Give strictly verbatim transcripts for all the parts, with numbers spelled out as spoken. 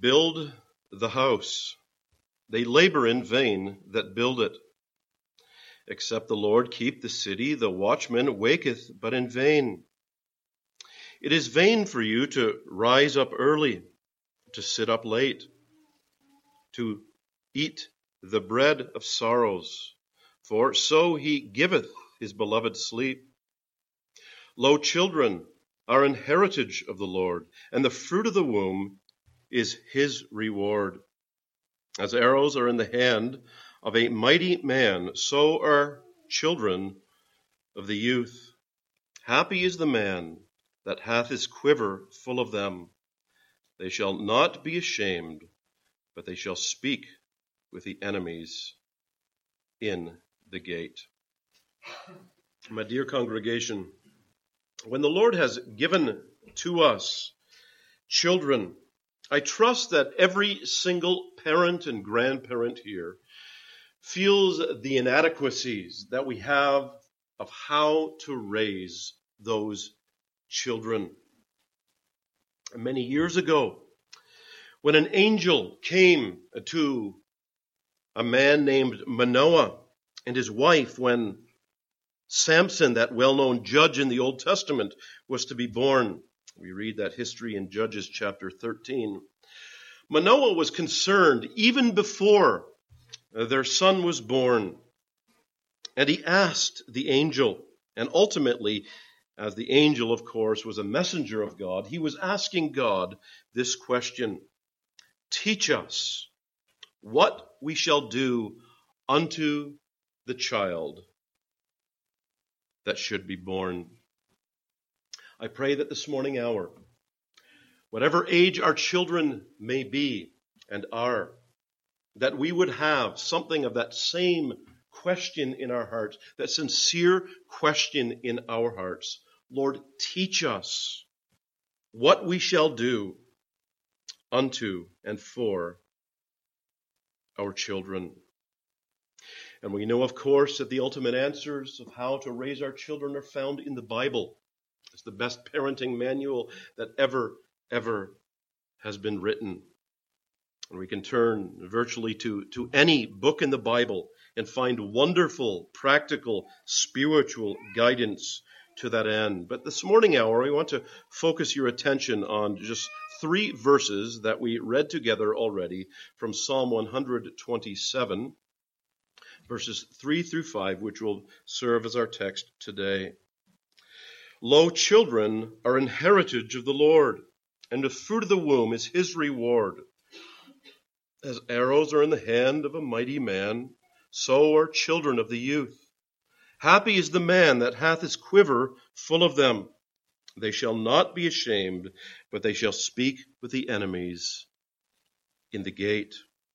build the house. They labor in vain that build it. Except the Lord keep the city, the watchman waketh but in vain. It is vain for you to rise up early, to sit up late, to eat the bread of sorrows, for so he giveth his beloved sleep. Lo, children are an heritage of the Lord, and the fruit of the womb is his reward. As arrows are in the hand of a mighty man, so are children of the youth. Happy is the man that hath his quiver full of them. They shall not be ashamed, but they shall speak with the enemies in the gate. My dear congregation, when the Lord has given to us children, I trust that every single parent and grandparent here feels the inadequacies that we have of how to raise those children. Many years ago, when an angel came to a man named Manoah and his wife, when Samson, that well-known judge in the Old Testament, was to be born. We read that history in Judges chapter thirteen. Manoah was concerned even before their son was born. And he asked the angel, and ultimately, as the angel, of course, was a messenger of God, he was asking God this question: teach us what we shall do unto the child that should be born. I pray that this morning hour, whatever age our children may be and are, that we would have something of that same question in our hearts, that sincere question in our hearts. Lord, teach us what we shall do unto and for our children. And we know, of course, that the ultimate answers of how to raise our children are found in the Bible. It's the best parenting manual that ever, ever has been written. And we can turn virtually to, to any book in the Bible and find wonderful, practical, spiritual guidance to that end. But this morning hour, we want to focus your attention on just three verses that we read together already from Psalm one twenty-seven, verses three through five, which will serve as our text today. Lo, children are an heritage of the Lord, and the fruit of the womb is his reward. As arrows are in the hand of a mighty man, so are children of the youth. Happy is the man that hath his quiver full of them. They shall not be ashamed, but they shall speak with the enemies in the gate.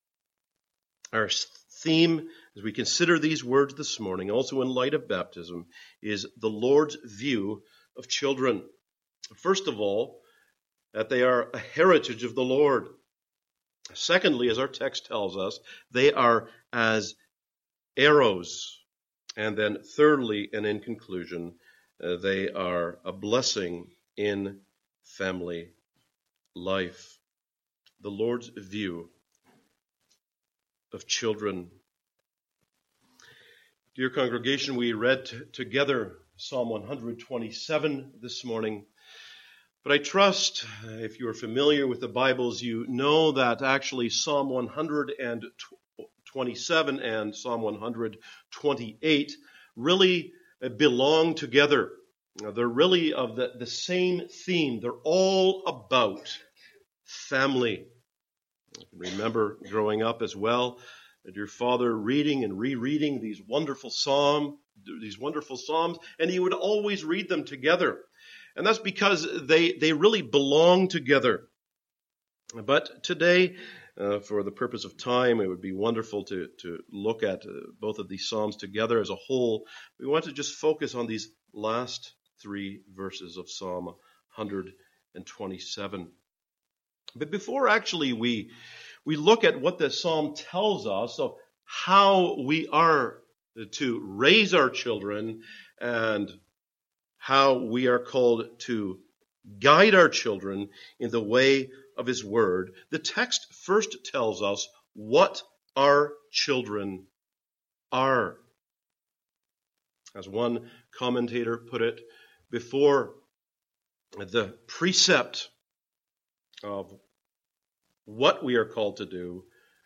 Our theme, as we consider these words this morning, also in light of baptism, is the Lord's view of children. First of all, that they are a heritage of the Lord. Secondly, as our text tells us, they are as arrows. And then thirdly, and in conclusion, uh, they are a blessing in family life. The Lord's view of children. Dear congregation, we read t- together Psalm one twenty-seven this morning. But I trust, if you are familiar with the Bibles, you know that actually Psalm one twenty-seven and Psalm one twenty-eight really belong together. They're really of the, the same theme. They're all about family. I can remember growing up as well, and your father reading and rereading these wonderful psalm, these wonderful psalms, and he would always read them together. And that's because they, they really belong together. But today, uh, for the purpose of time, it would be wonderful to, to look at uh, both of these psalms together as a whole. We want to just focus on these last three verses of Psalm one twenty-seven. But before actually we, we look at what the psalm tells us of how we are to raise our children and how we are called to guide our children in the way of his word, the text first tells us what our children are. As one commentator put it, before the precept of what we are called to do,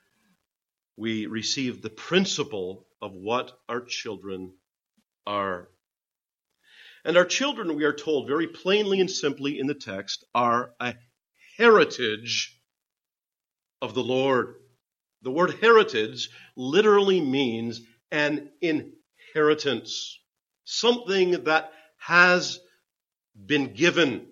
we receive the principle of what our children are. And our children, we are told very plainly and simply in the text, are a heritage of the Lord. The word heritage literally means an inheritance, something that has been given.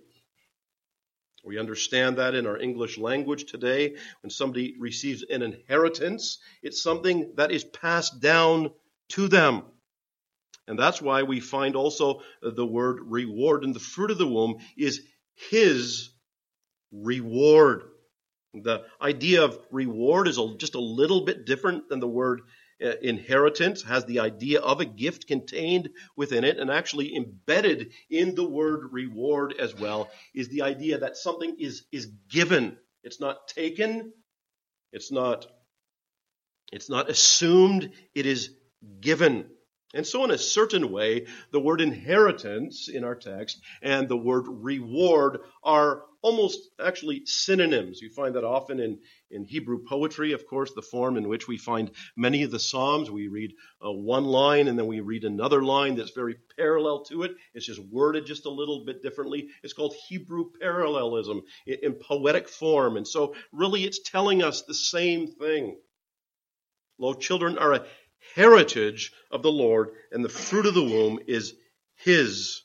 We understand that in our English language today. When somebody receives an inheritance, it's something that is passed down to them. And that's why we find also the word reward. And the fruit of the womb is his reward. The idea of reward is just a little bit different than the word uh, inheritance. It has the idea of a gift contained within it, and actually embedded in the word reward as well is the idea that something is, is given. It's not taken. It's not, it's not assumed. It is given. And so in a certain way, the word inheritance in our text and the word reward are almost actually synonyms. You find that often in, in Hebrew poetry, of course, the form in which we find many of the Psalms. We read uh, one line and then we read another line that's very parallel to it. It's just worded just a little bit differently. It's called Hebrew parallelism in, in poetic form. And so really it's telling us the same thing. Lo, children are a heritage of the Lord, and the fruit of the womb is his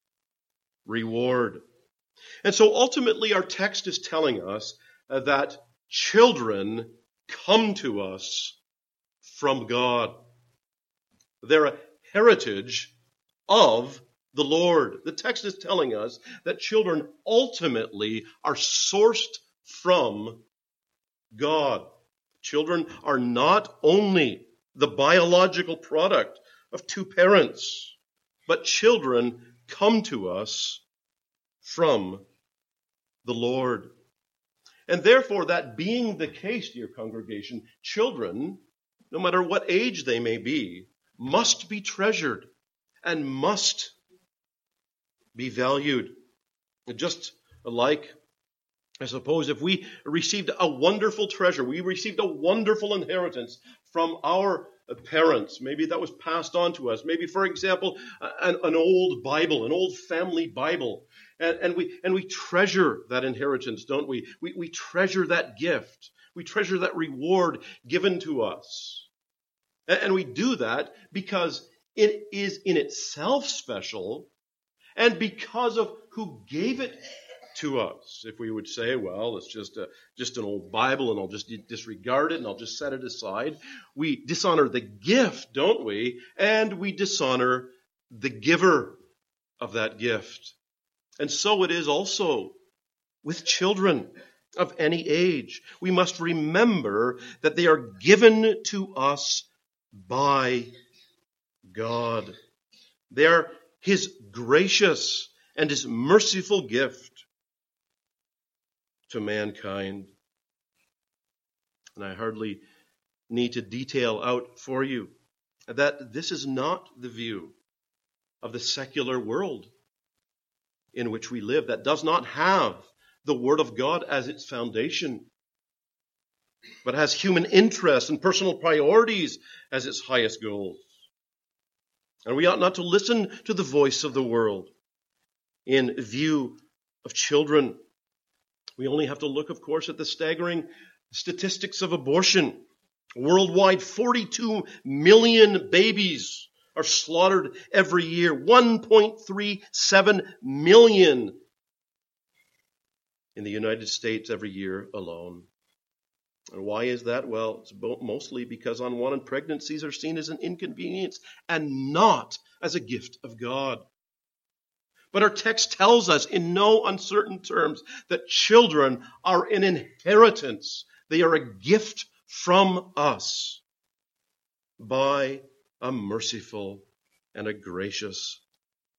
reward. And so ultimately our text is telling us uh, that children come to us from God. They're a heritage of the Lord. The text is telling us that children ultimately are sourced from God. Children are not only the biological product of two parents, but children come to us from the Lord. And therefore, that being the case, dear congregation, children, no matter what age they may be, must be treasured and must be valued. Just like, I suppose, if we received a wonderful treasure, we received a wonderful inheritance from our parents. Maybe that was passed on to us. Maybe, for example, an, an old Bible, an old family Bible. And, and we and we treasure that inheritance, don't we? we? We treasure that gift. We treasure that reward given to us. And, and we do that because it is in itself special and because of who gave it to us. If we would say, well, it's just a, just an old Bible and I'll just disregard it and I'll just set it aside, we dishonor the gift, don't we? And we dishonor the giver of that gift. And so it is also with children of any age. We must remember that they are given to us by God. They are his gracious and his merciful gift to mankind. And I hardly need to detail out for you that this is not the view of the secular world in which we live, that does not have the Word of God as its foundation, but has human interests and personal priorities as its highest goals. And we ought not to listen to the voice of the world in view of children. We only have to look, of course, at the staggering statistics of abortion. Worldwide, forty-two million babies are slaughtered every year. one point three seven million in the United States every year alone. And why is that? Well, it's mostly because unwanted pregnancies are seen as an inconvenience and not as a gift of God. But our text tells us in no uncertain terms that children are an inheritance. They are a gift from us by a merciful and a gracious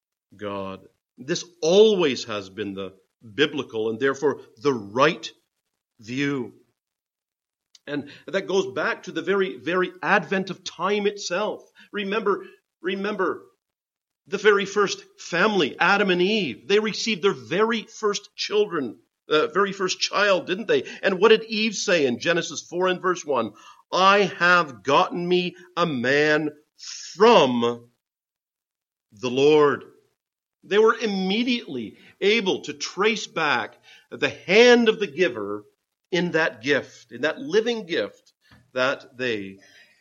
God. This always has been the biblical and therefore the right view. And that goes back to the very, very advent of time itself. Remember, remember the very first family, Adam and Eve. They received their very first children, uh, very first child, didn't they? And what did Eve say in Genesis four and verse one? I have gotten me a man from the Lord. They were immediately able to trace back the hand of the giver in that gift, in that living gift that they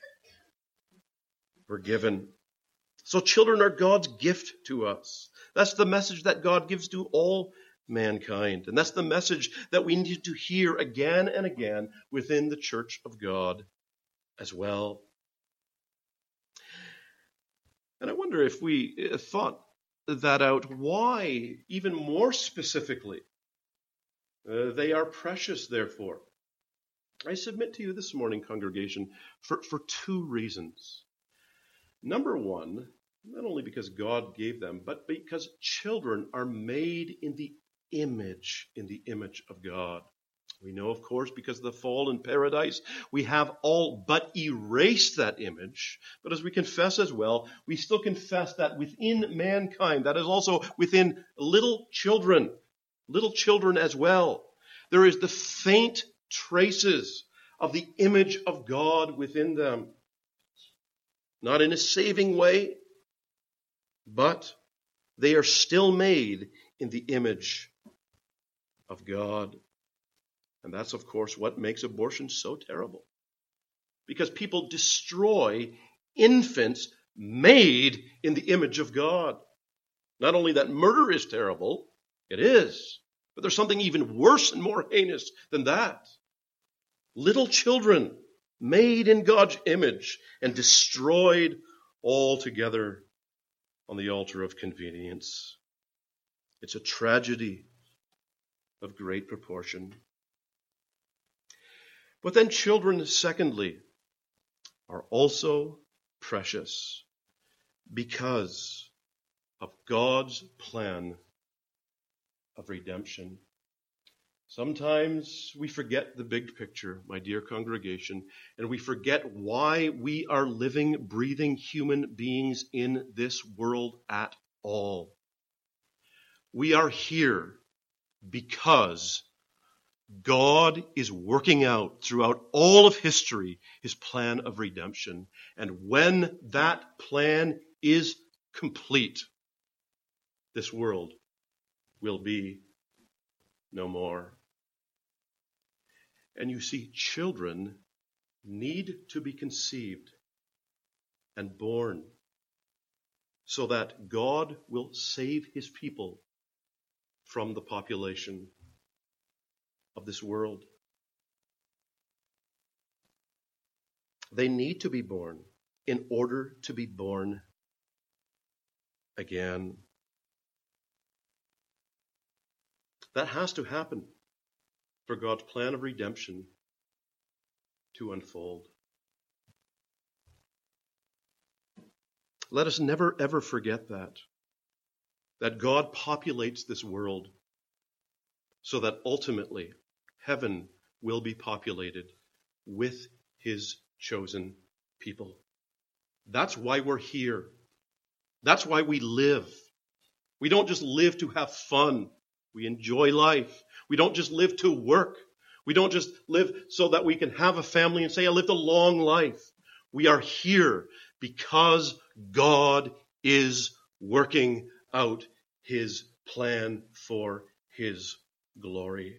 were given. So children are God's gift to us. That's the message that God gives to all mankind. And that's the message that we need to hear again and again within the church of God as well. And I wonder if we thought that out, why, even more specifically, uh, they are precious, therefore. I submit to you this morning, congregation, for, for two reasons. Number one, not only because God gave them, but because children are made in the image, in the image of God. We know, of course, because of the fall in paradise, we have all but erased that image. But as we confess as well, we still confess that within mankind, that is also within little children, little children as well, there is the faint traces of the image of God within them. Not in a saving way, but they are still made in the image of God. And that's, of course, what makes abortion so terrible. Because people destroy infants made in the image of God. Not only that murder is terrible, it is, but there's something even worse and more heinous than that. Little children made in God's image and destroyed altogether on the altar of convenience. It's a tragedy of great proportion. But then children, secondly, are also precious because of God's plan of redemption. Sometimes we forget the big picture, my dear congregation, and we forget why we are living, breathing human beings in this world at all. We are here because God is working out throughout all of history his plan of redemption. And when that plan is complete, this world will be no more. And you see, children need to be conceived and born so that God will save his people from the population of this world. They need to be born in order to be born again. That has to happen for God's plan of redemption to unfold. Let us never ever forget that, that God populates this world so that ultimately heaven will be populated with his chosen people. That's why we're here. That's why we live. We don't just live to have fun. We enjoy life. We don't just live to work. We don't just live so that we can have a family and say, I lived a long life. We are here because God is working out his plan for his glory.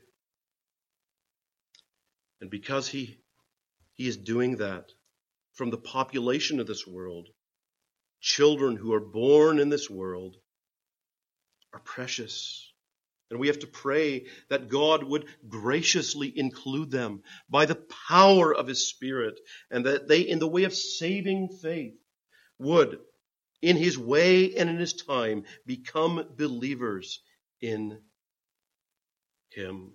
And because he, he is doing that from the population of this world, children who are born in this world are precious. And we have to pray that God would graciously include them by the power of his Spirit, and that they, in the way of saving faith, would, in his way and in his time, become believers in him.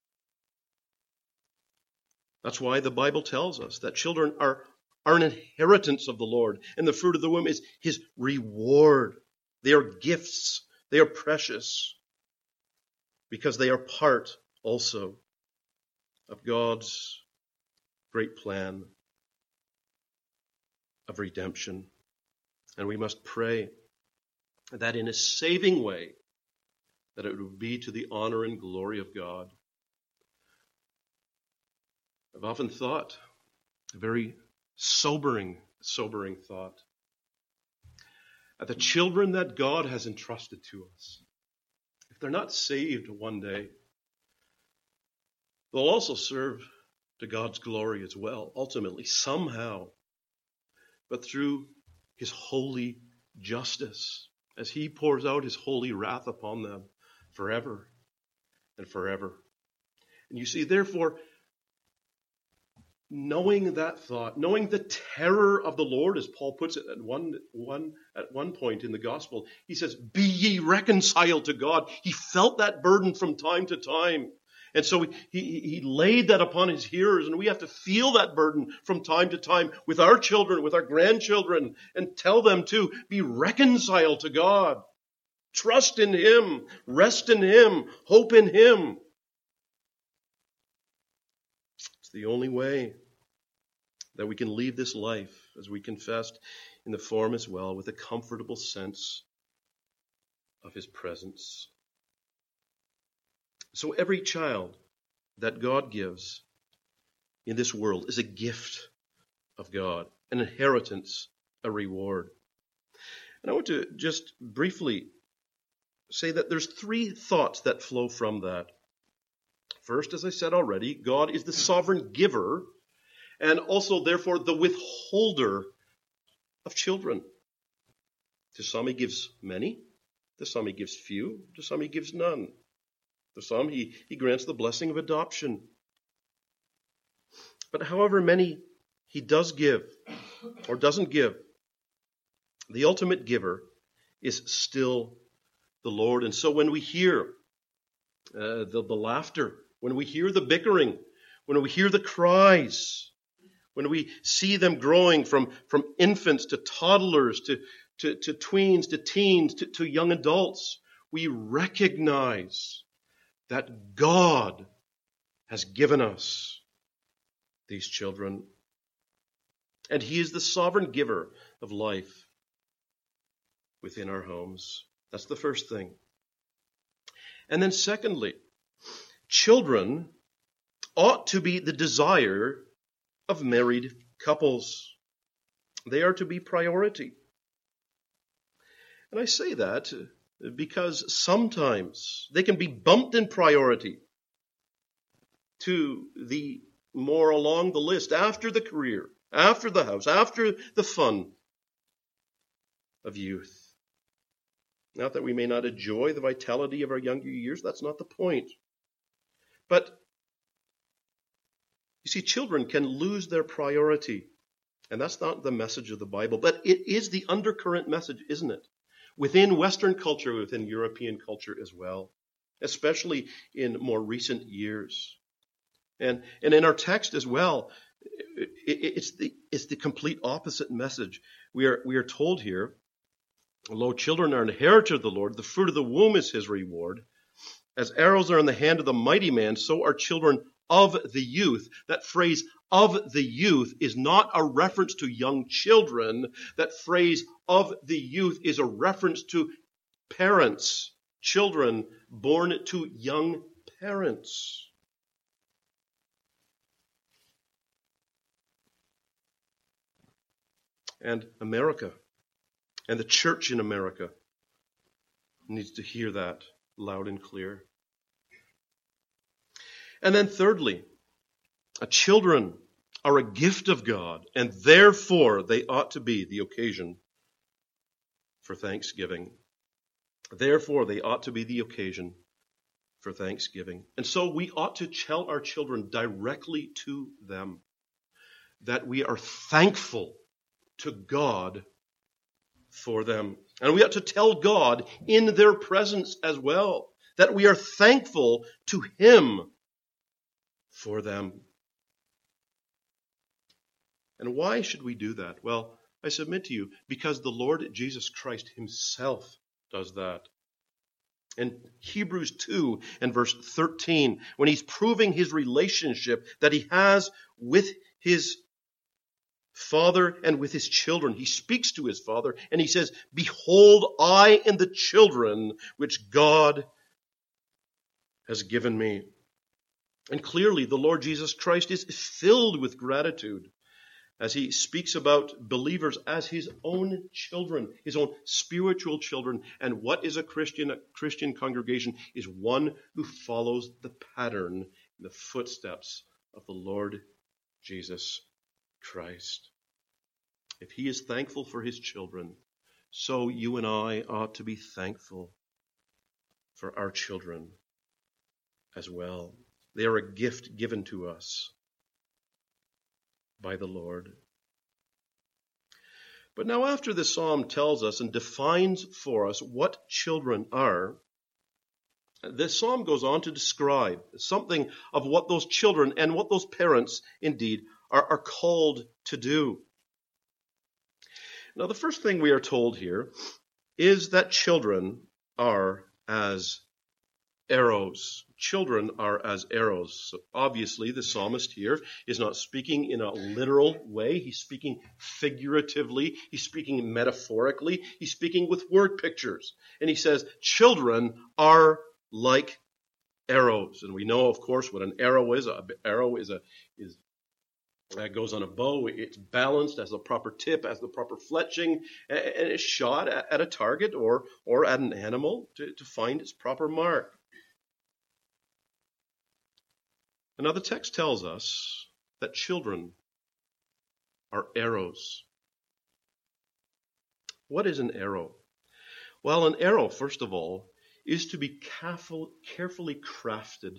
That's why the Bible tells us that children are, are an inheritance of the Lord, and the fruit of the womb is his reward. They are gifts. They are precious because they are part also of God's great plan of redemption. And we must pray that in a saving way, that it would be to the honor and glory of God. I've often thought, a very sobering, sobering thought, that the children that God has entrusted to us, if they're not saved one day, they'll also serve to God's glory as well, ultimately, somehow, but through his holy justice, as he pours out his holy wrath upon them forever and forever. And you see, therefore, knowing that thought, knowing the terror of the Lord, as Paul puts it at one, one, at one point in the gospel, he says, be ye reconciled to God. He felt that burden from time to time. And so he, he, he laid that upon his hearers, and we have to feel that burden from time to time with our children, with our grandchildren, and tell them to be reconciled to God. Trust in him, rest in him, hope in him. It's the only way that we can leave this life, as we confessed in the form as well, with a comfortable sense of his presence. So every child that God gives in this world is a gift of God, an inheritance, a reward. And I want to just briefly say that there's three thoughts that flow from that. First, as I said already, God is the sovereign giver and also, therefore, the withholder of children. To some he gives many, to some he gives few, to some he gives none. To some he, he grants the blessing of adoption. But however many he does give or doesn't give, the ultimate giver is still the Lord. And so when we hear uh, the, the laughter, when we hear the bickering, when we hear the cries, when we see them growing from, from infants to toddlers to, to, to tweens to teens to, to young adults, we recognize that God has given us these children. And he is the sovereign giver of life within our homes. That's the first thing. And then secondly, children ought to be the desire of married couples. They are to be priority. And I say that because sometimes they can be bumped in priority to the more along the list after the career, after the house, after the fun of youth. Not that we may not enjoy the vitality of our younger years, that's not the point. But you see, children can lose their priority, and that's not the message of the Bible, but it is the undercurrent message, isn't it? Within Western culture, within European culture as well, especially in more recent years. And, and in our text as well, it, it, it's the it's the complete opposite message. We are we are told here, lo, children are an heritage of the Lord, the fruit of the womb is his reward. As arrows are in the hand of the mighty man, so are children of the youth. That phrase, of the youth, is not a reference to young children. That phrase, of the youth, is a reference to parents, children born to young parents. And America, and the church in America, needs to hear that loud and clear. And then thirdly, children are a gift of God, and therefore they ought to be the occasion for thanksgiving. Therefore they ought to be the occasion for thanksgiving. And so we ought to tell our children directly to them that we are thankful to God for them. And we ought to tell God in their presence as well that we are thankful to him for them. And why should we do that? Well, I submit to you, because the Lord Jesus Christ himself does that. In Hebrews two and verse thirteen, when he's proving his relationship that he has with his father and with his children, he speaks to his father and he says, "Behold, I and the children which God has given me." And clearly the Lord Jesus Christ is filled with gratitude as he speaks about believers as his own children, his own spiritual children. And what is a Christian? A Christian congregation is one who follows the pattern, the footsteps of the Lord Jesus Christ. If he is thankful for his children, so you and I ought to be thankful for our children as well. They are a gift given to us by the Lord. But now after the psalm tells us and defines for us what children are, this psalm goes on to describe something of what those children and what those parents indeed are, are called to do. Now the first thing we are told here is that children are as arrows. Children are as arrows. So obviously, the psalmist here is not speaking in a literal way. He's speaking figuratively. He's speaking metaphorically. He's speaking with word pictures. And he says, children are like arrows. And we know, of course, what an arrow is. An arrow is a is uh, goes on a bow. It's balanced, has the proper tip, has the proper fletching, and it's shot at, at a target or or at an animal to, to find its proper mark. Now the text tells us that children are arrows. What is an arrow? Well, an arrow, first of all, is to be careful, carefully crafted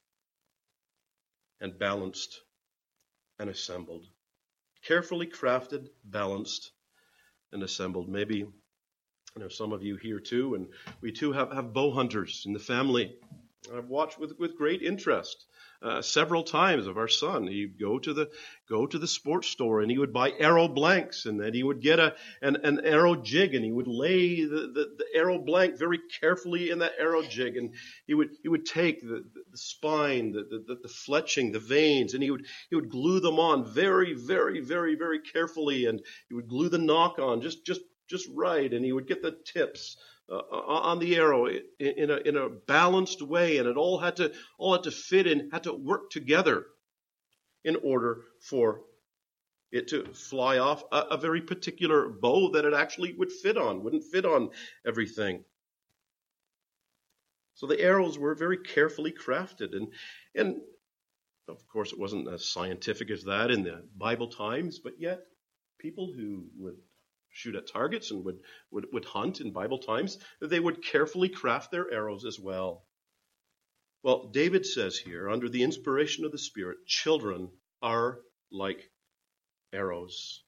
and balanced and assembled. Carefully crafted, balanced, and assembled. Maybe, you know, some of you here too, and we too have, have bow hunters in the family. I've watched with, with great interest uh, several times of our son. He'd go to the go to the sports store and he would buy arrow blanks, and then he would get a an, an arrow jig and he would lay the, the, the arrow blank very carefully in that arrow jig, and he would he would take the, the spine, the, the the fletching, the veins, and he would he would glue them on very very very very carefully, and he would glue the nock on just just just right, and he would get the tips Uh, on the arrow in, in a in a balanced way, and it all had to all had to fit in, had to work together in order for it to fly off a, a very particular bow that it actually would fit on, wouldn't fit on everything. So the arrows were very carefully crafted, and and of course it wasn't as scientific as that in the Bible times, but yet people who would shoot at targets and would, would, would hunt in Bible times, they would carefully craft their arrows as well. Well, David says here, under the inspiration of the Spirit, children are like arrows.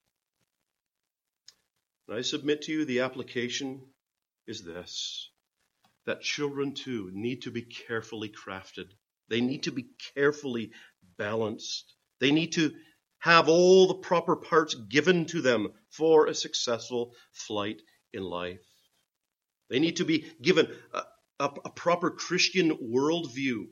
And I submit to you the application is this, that children too need to be carefully crafted. They need to be carefully balanced. They need to have all the proper parts given to them for a successful flight in life. They need to be given a, a, a proper Christian worldview.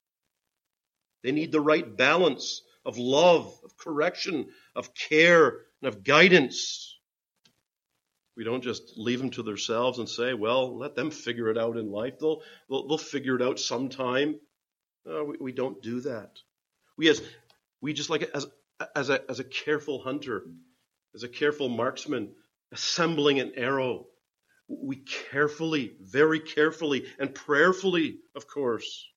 They need the right balance of love, of correction, of care, and of guidance. We don't just leave them to themselves and say, well, let them figure it out in life. They'll, they'll, they'll figure it out sometime. No, we, we don't do that. We, as, we just like as As a, as a careful hunter, as a careful marksman, assembling an arrow, we carefully, very carefully, and prayerfully, of course,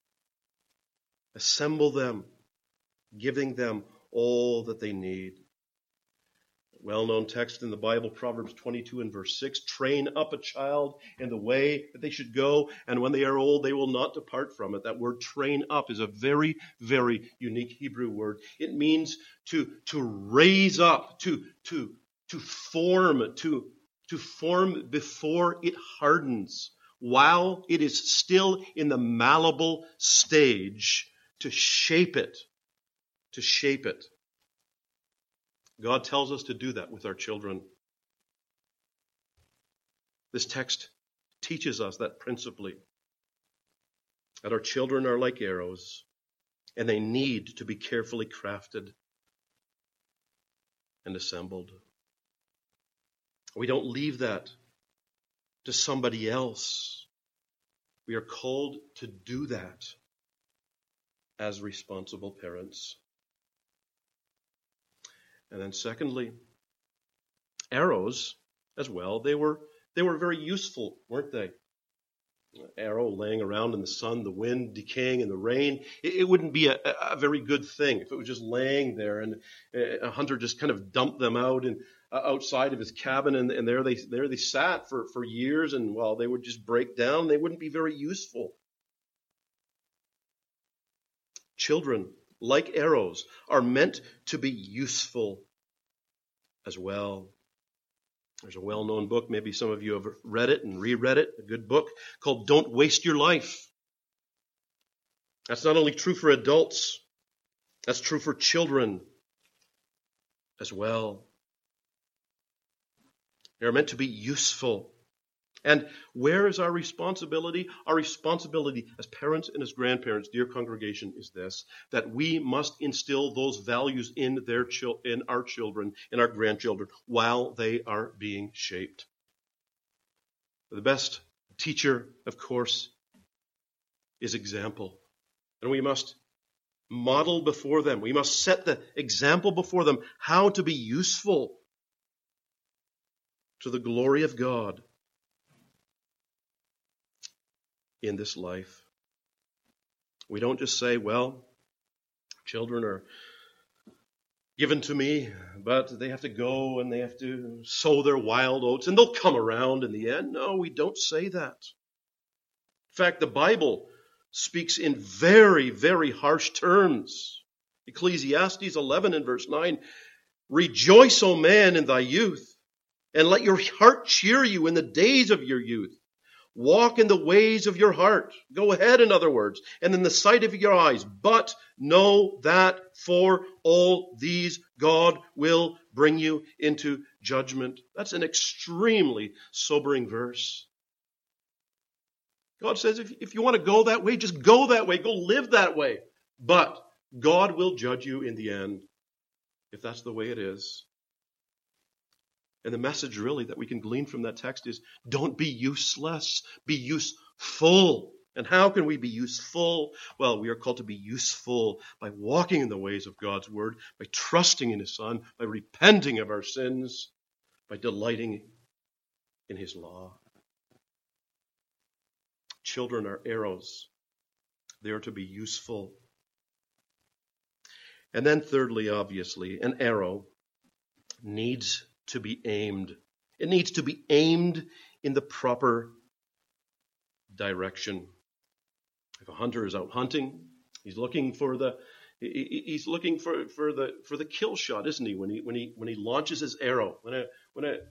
assemble them, giving them all that they need. Well-known text in the Bible, Proverbs twenty-two and verse six, train up a child in the way that they should go, and when they are old, they will not depart from it. That word train up is a very, very unique Hebrew word. It means to, to raise up, to, to, to form, to, to form before it hardens, while it is still in the malleable stage, to shape it, to shape it. God tells us to do that with our children. This text teaches us that principally. that our children are like arrows, and they need to be carefully crafted and assembled. We don't leave that to somebody else. We are called to do that as responsible parents. And then secondly, arrows as well, they were they were very useful, weren't they? Arrow laying around in the sun, the wind decaying in the rain. It, it wouldn't be a, a very good thing if it was just laying there and a hunter just kind of dumped them out and uh, outside of his cabin, and, and there they there they sat for, for years, and well, they would just break down. They wouldn't be very useful. Children, like arrows, are meant to be useful as well. There's a well-known book, maybe some of you have read it and reread it, a good book called Don't Waste Your Life. That's not only true for adults, that's true for children as well. They're meant to be useful. And where is our responsibility? Our responsibility as parents and as grandparents, dear congregation, is this, that we must instill those values in their chil- in our children, in our grandchildren, while they are being shaped. The best teacher, of course, is example. And we must model before them. We must set the example before them how to be useful to the glory of God in this life. We don't just say, well, children are given to me, but they have to go and they have to sow their wild oats and they'll come around in the end. No, we don't say that. In fact, the Bible speaks in very, very harsh terms. Ecclesiastes eleven and verse nine, rejoice, O man, in thy youth, and let your heart cheer you in the days of your youth. Walk in the ways of your heart. Go ahead, in other words, and in the sight of your eyes. But know that for all these God will bring you into judgment. That's an extremely sobering verse. God says if, if you want to go that way, just go that way. Go live that way. But God will judge you in the end, if that's the way it is. And the message really that we can glean from that text is don't be useless, be useful. And how can we be useful? Well, we are called to be useful by walking in the ways of God's word, by trusting in his Son, by repenting of our sins, by delighting in his law. Children are arrows. They are to be useful. And then thirdly, obviously, an arrow needs to be aimed. It needs to be aimed in the proper direction. If a hunter is out hunting, he's looking for the he's looking for, for the for the kill shot, isn't he? When he when he when he launches his arrow, when a when a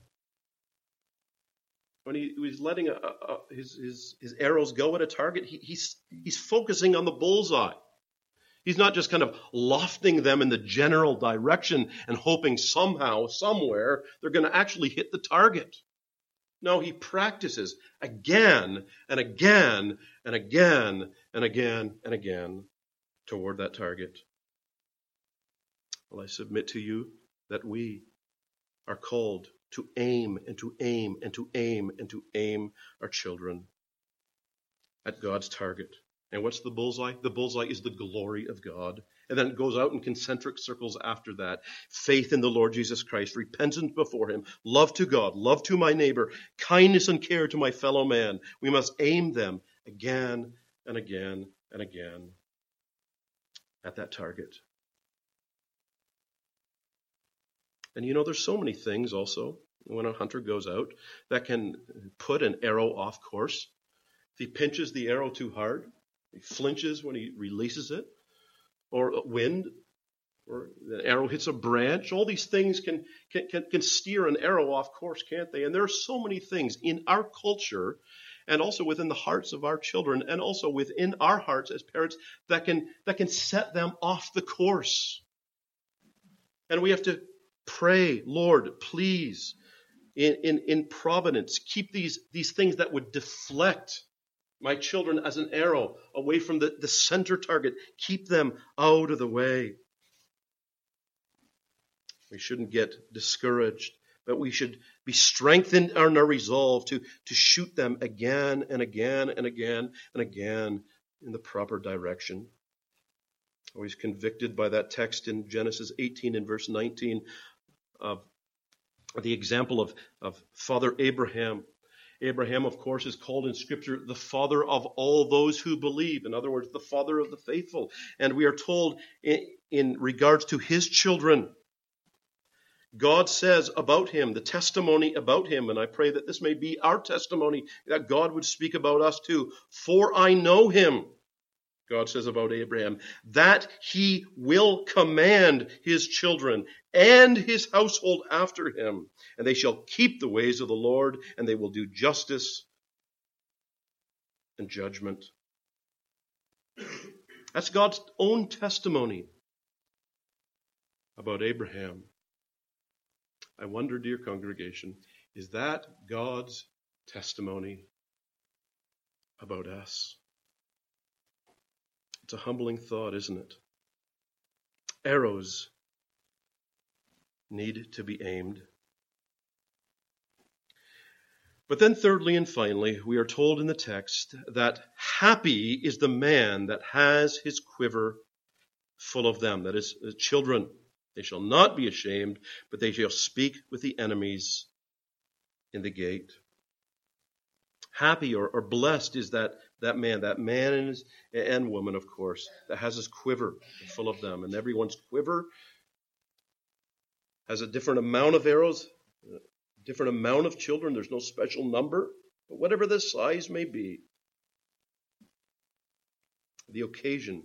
when he he's letting a, a, his his his arrows go at a target, he, he's he's focusing on the bullseye. He's not just kind of lofting them in the general direction and hoping somehow, somewhere, they're going to actually hit the target. No, he practices again and again and again and again and again toward that target. Well, I submit to you that we are called to aim and to aim and to aim and to aim our children at God's target. And what's the bullseye? The bullseye is the glory of God. And then it goes out in concentric circles after that. Faith in the Lord Jesus Christ, repentance before him, love to God, love to my neighbor, kindness and care to my fellow man. We must aim them again and again and again at that target. And you know, there's so many things also when a hunter goes out that can put an arrow off course. If he pinches the arrow too hard, he flinches when he releases it, or wind, or the arrow hits a branch. All these things can, can, can, can steer an arrow off course, can't they? And there are so many things in our culture and also within the hearts of our children and also within our hearts as parents that can, that can set them off the course. And we have to pray, Lord, please, in, in, in providence, keep these, these things that would deflect My children as an arrow away from the, the center target. Keep them out of the way. We shouldn't get discouraged, but we should be strengthened in our resolve to, to shoot them again and again and again and again in the proper direction. Always convicted by that text in Genesis eighteen and verse nineteen of the example of, of Father Abraham. Abraham, of course, is called in Scripture the father of all those who believe. In other words, the father of the faithful. And we are told in, in regards to his children, God says about him, the testimony about him, and I pray that this may be our testimony, that God would speak about us too. For I know him, God says about Abraham, that he will command his children and his household after him, and they shall keep the ways of the Lord, and they will do justice and judgment. That's God's own testimony about Abraham. I wonder, dear congregation, is that God's testimony about us? It's a humbling thought, isn't it? Arrows need to be aimed. But then thirdly and finally, we are told in the text that happy is the man that has his quiver full of them, that is, children. They shall not be ashamed, but they shall speak with the enemies in the gate. Happy or, or blessed is that, that man, that man and, his, and woman, of course, that has his quiver full of them. And everyone's quiver has a different amount of arrows, a different amount of children. There's no special number, but whatever the size may be, the occasion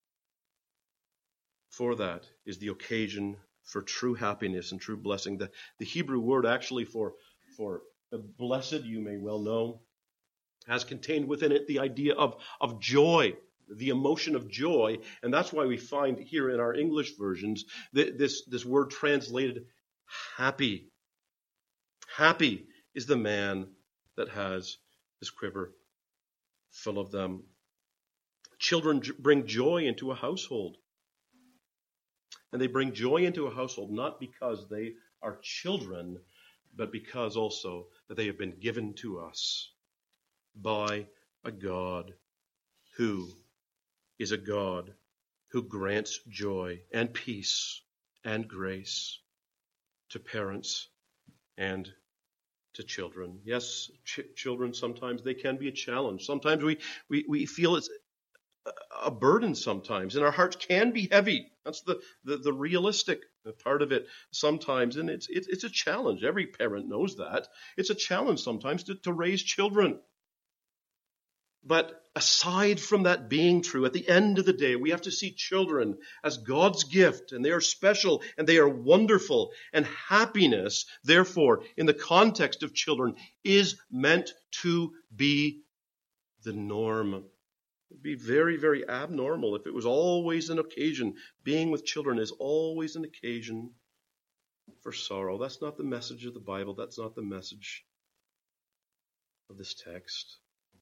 for that is the occasion for true happiness and true blessing. The, the Hebrew word actually for, for blessed, you may well know, has contained within it the idea of, of joy, the emotion of joy. And that's why we find here in our English versions that this, this word translated happy. Happy is the man that has his quiver full of them. Children bring joy into a household. And they bring joy into a household not because they are children, but because also that they have been given to us by a God who is a God who grants joy and peace and grace to parents and to children. Yes, ch- children, sometimes they can be a challenge. Sometimes we, we, we feel it's a burden sometimes, and our hearts can be heavy. That's the, the, the realistic part of it sometimes, and it's, it's it's a challenge. Every parent knows that. It's a challenge sometimes to, to raise children. But aside from that being true, at the end of the day, we have to see children as God's gift, and they are special, and they are wonderful. And happiness, therefore, in the context of children, is meant to be the norm. It would be very, very abnormal if it was always an occasion. Being with children is always an occasion for sorrow. That's not the message of the Bible. That's not the message of this text.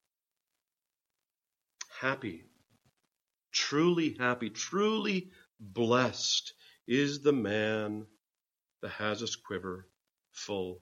Happy, truly happy, truly blessed is the man that has his quiver full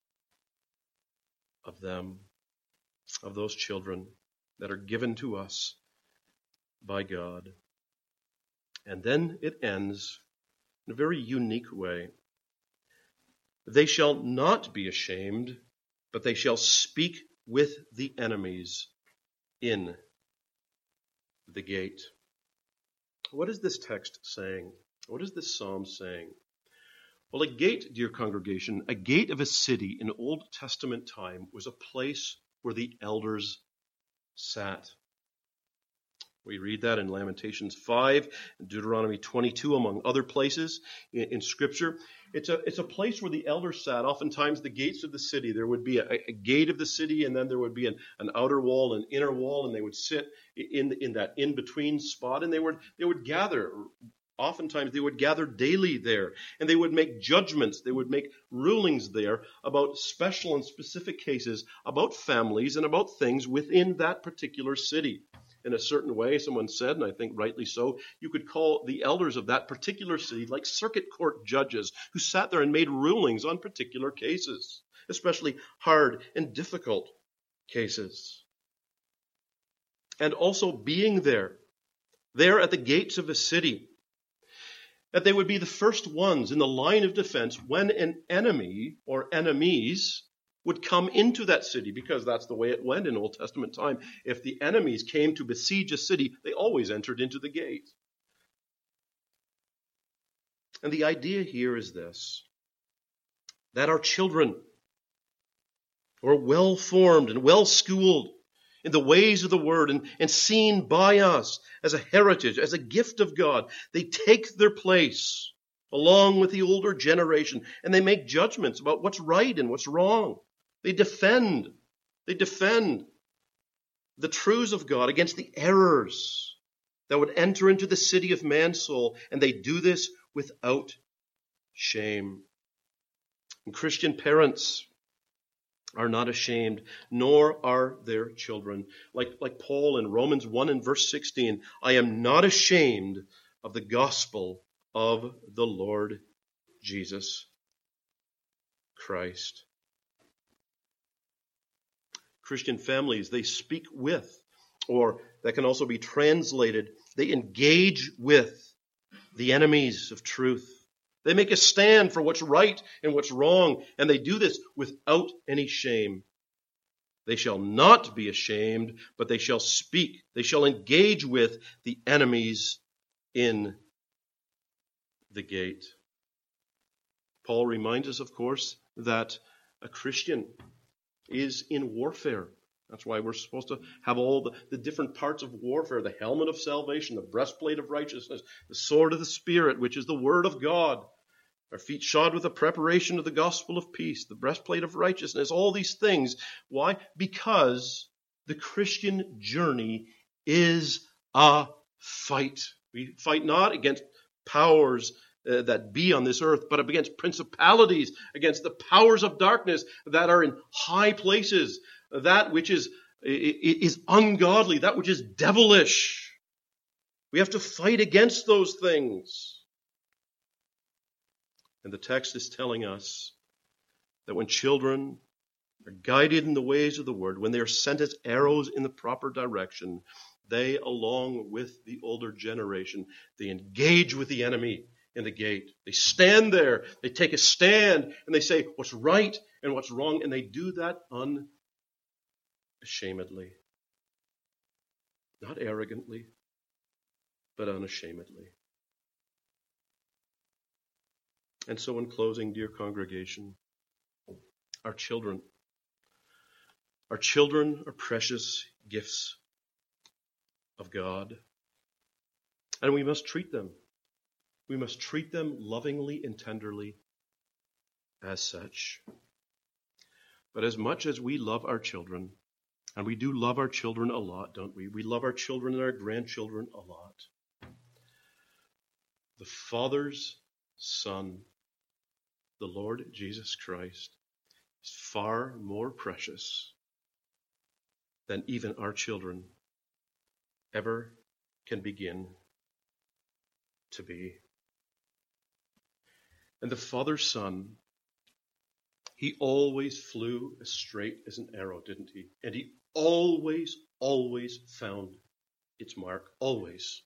of them, of those children that are given to us by God. And then it ends in a very unique way. They shall not be ashamed, but they shall speak with the enemies in the gate. What is this text saying? What is this psalm saying? Well, a gate, dear congregation, a gate of a city in Old Testament time was a place where the elders sat. We read that in Lamentations five, and Deuteronomy twenty-two, among other places in, in Scripture. It's a, it's a place where the elders sat. Oftentimes the gates of the city, there would be a, a gate of the city, and then there would be an, an outer wall, an inner wall, and they would sit in, in that in-between spot, and they would, they would gather Oftentimes they would gather daily there, and they would make judgments, they would make rulings there about special and specific cases, about families and about things within that particular city. In a certain way, someone said, and I think rightly so, you could call the elders of that particular city like circuit court judges who sat there and made rulings on particular cases, especially hard and difficult cases. And also being there, there at the gates of a city, that they would be the first ones in the line of defense when an enemy or enemies would come into that city, because that's the way it went in Old Testament time. If the enemies came to besiege a city, they always entered into the gate. And the idea here is this, that our children are well-formed and well-schooled in the ways of the word and, and seen by us as a heritage, as a gift of God. They take their place along with the older generation, and they make judgments about what's right and what's wrong. They defend, they defend the truths of God against the errors that would enter into the city of man's soul, and they do this without shame. And Christian parents are not ashamed, nor are their children. Like, like Paul in Romans one and verse sixteen, I am not ashamed of the gospel of the Lord Jesus Christ. Christian families, they speak with, or that can also be translated, they engage with the enemies of truth. They make a stand for what's right and what's wrong, and they do this without any shame. They shall not be ashamed, but they shall speak. They shall engage with the enemies in the gate. Paul reminds us, of course, that a Christian is in warfare. That's why we're supposed to have all the, the different parts of warfare, the helmet of salvation, the breastplate of righteousness, the sword of the Spirit, which is the word of God, our feet shod with the preparation of the gospel of peace, the breastplate of righteousness, all these things. Why? Because the Christian journey is a fight. We fight not against powers uh, that be on this earth, but against principalities, against the powers of darkness that are in high places, that which is, is ungodly, that which is devilish. We have to fight against those things. And the text is telling us that when children are guided in the ways of the word, when they are sent as arrows in the proper direction, they, along with the older generation, they engage with the enemy in the gate. They stand there, they take a stand, and they say what's right and what's wrong, and they do that unashamedly. Not arrogantly, but unashamedly. And so in closing, dear congregation, our children, our children are precious gifts of God, and we must treat them. We must treat them lovingly and tenderly as such. But as much as we love our children, and we do love our children a lot, don't we? We love our children and our grandchildren a lot. The Father's Son, the Lord Jesus Christ, is far more precious than even our children ever can begin to be. And the Father's Son, he always flew as straight as an arrow, didn't he? And he always, always found its mark. Always.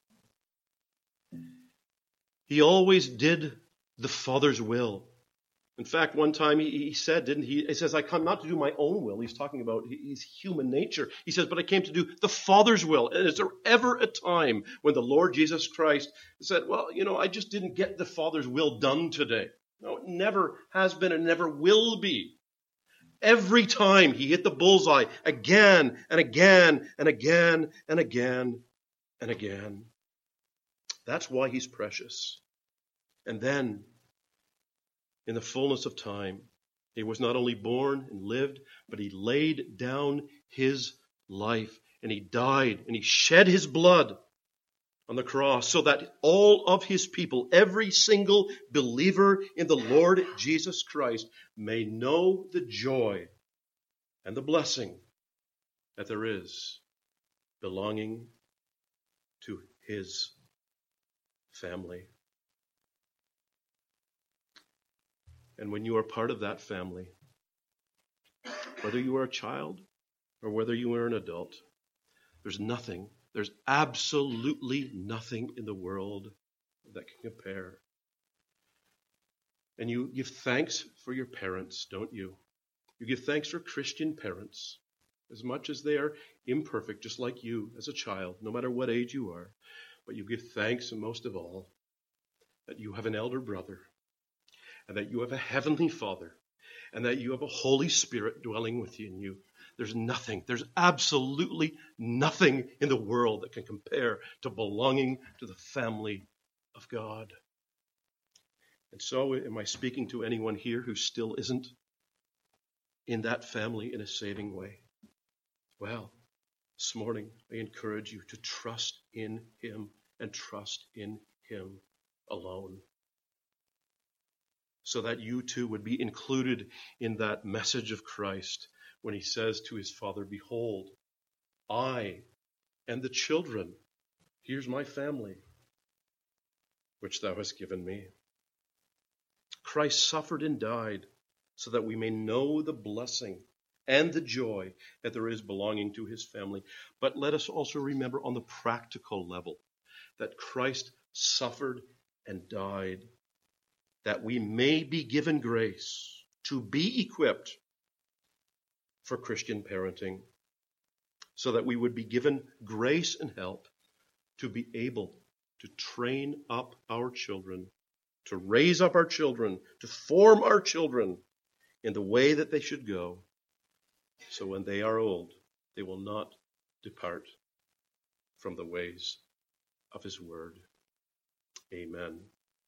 He always did the Father's will. In fact, one time he, he said, didn't he? He says, I come not to do my own will. He's talking about his human nature. He says, but I came to do the Father's will. And is there ever a time when the Lord Jesus Christ said, well, you know, I just didn't get the Father's will done today? No, it never has been and never will be. Every time he hit the bullseye again and again and again and again and again. That's why he's precious. And then, in the fullness of time, he was not only born and lived, but he laid down his life, and he died, and he shed his blood on the cross so that all of his people, every single believer in the Lord Jesus Christ, may know the joy and the blessing that there is belonging to his family. And when you are part of that family, whether you are a child or whether you are an adult, there's nothing, there's absolutely nothing in the world that can compare. And you give thanks for your parents, don't you? You give thanks for Christian parents, as much as they are imperfect, just like you as a child, no matter what age you are. But you give thanks, and most of all, that you have an elder brother, and that you have a heavenly Father, and that you have a Holy Spirit dwelling within you. There's nothing, there's absolutely nothing in the world that can compare to belonging to the family of God. And so, am I speaking to anyone here who still isn't in that family in a saving way? Well, this morning I encourage you to trust in him and trust in him alone, so that you too would be included in that message of Christ when he says to his Father, behold, I and the children, here's my family, which thou hast given me. Christ suffered and died so that we may know the blessing and the joy that there is belonging to his family. But let us also remember on the practical level that Christ suffered and died that we may be given grace to be equipped for Christian parenting, so that we would be given grace and help to be able to train up our children, to raise up our children, to form our children in the way that they should go, so when they are old, they will not depart from the ways of his word. Amen.